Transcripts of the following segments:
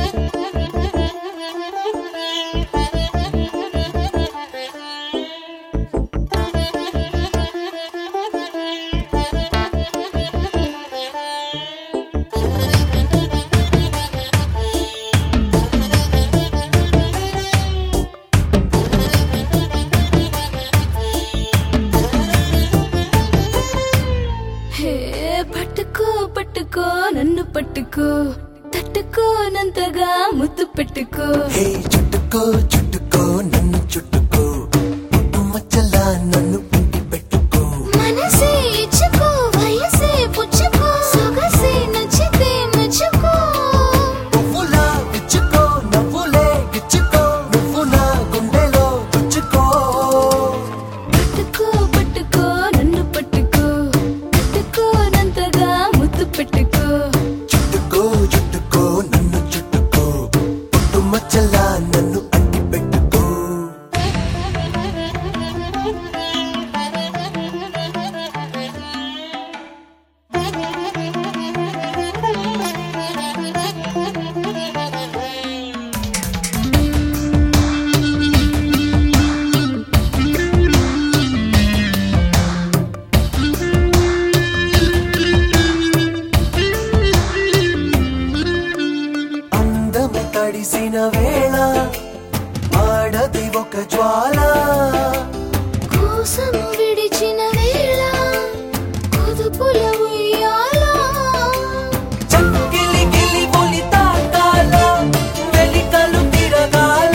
పట్టుకో నన్ను పట్టుకో తట్టుకోనంతగా ముద్దు పెట్టుకో చుట్టుకో చుట్టుకో నన్ను చుట్టుకో పుట్టు మచ్చలా నన్ను ఇంటి పెట్టుకో మనసే ఇచ్చుకో వయసే పుచ్చుకో సొగసే నచ్చితే మెచ్చుకో పువ్వులా విచ్చుకో నవ్వులే గిచ్చుకో నువ్వు నా గుండెలో గుచ్చుకో పట్టుకో నన్ను పట్టుకో తట్టుకోనంతగా ముద్దు పెట్టుకో చుట్టుకో చుట్టుకో నన్ను చుట్టుకో పుట్టు మచ్చలా నన్ను అంటి పెట్టుకో అందమే తడిసిన వేళ ఆడది ఒక జ్వాల కోసం విడిచిన వేళ కుదుపుల ఉయ్యాల చక్కిలి గిలి బొలి తాకాల వెలికలు తిరగాల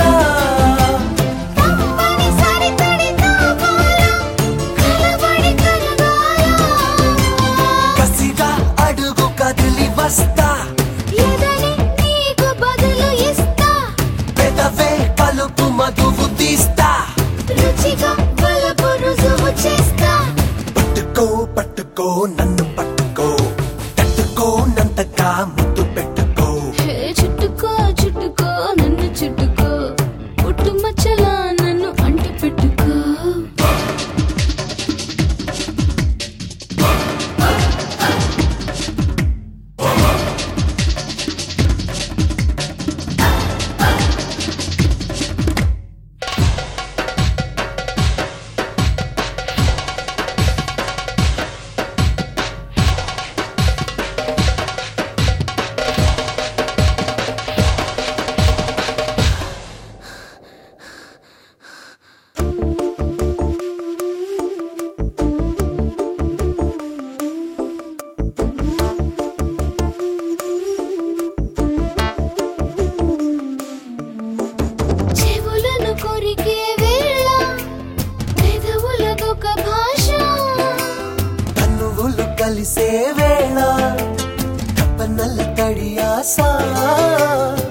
తప్పని సరితడి తాపాల కలబడి కరగాల కసిగా అడుగు కదిలి వస్తా ఎదని నీకు బదులు ఇస్తా పెదవే పలుపు మధువు తీస్తా రుచిగా బలపు రుజువు చేస్తా పట్టుకో పట్టుకో నన్ను పట్టుకో తట్టుకోనంతగా ముద్దు పెట్టుకో చుట్టుకో నన్ను చుట్టుకో పుట్టు మచ్చలా నన్ను అంటి పెట్టుకో చెవులను కొరికే వేళ పెదవులకొక భాష కన్నువులు కలిసే వేళ కప్పనల్ల తడి ఆశ